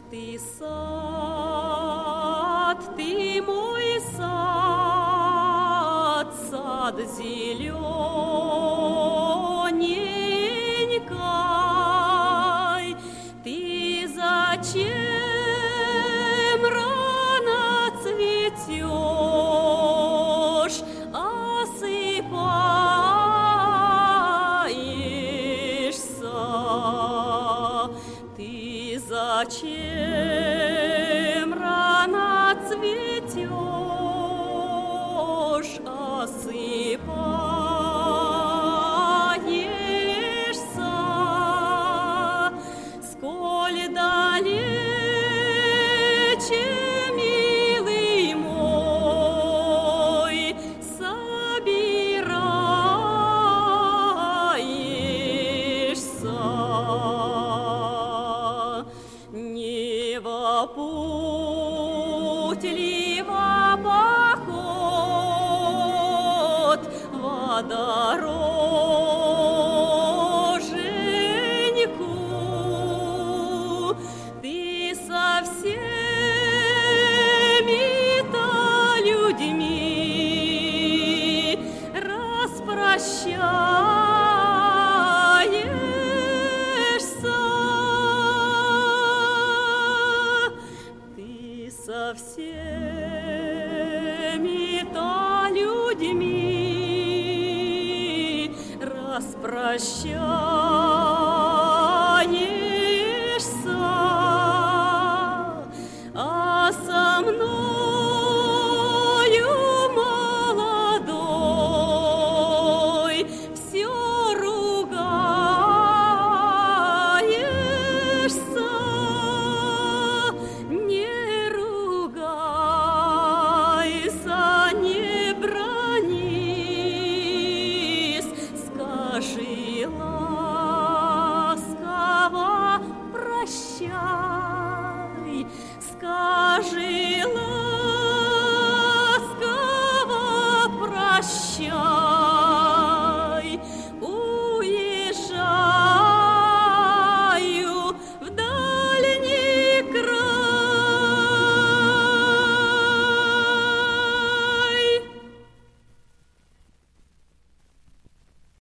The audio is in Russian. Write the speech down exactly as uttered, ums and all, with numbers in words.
Ты сад, ты мой сад, сад зелененькой. Ты зачем рано цветешь, осыпаешься? Ты зачем рано цветешь, осыпаешься? Сколь далече, милый мой, собираешься? Не во путь ли во поход, во дороженьку? Ты со всеми-то людьми распрощаешься. Ты со всеми-то людьми распрощаешься.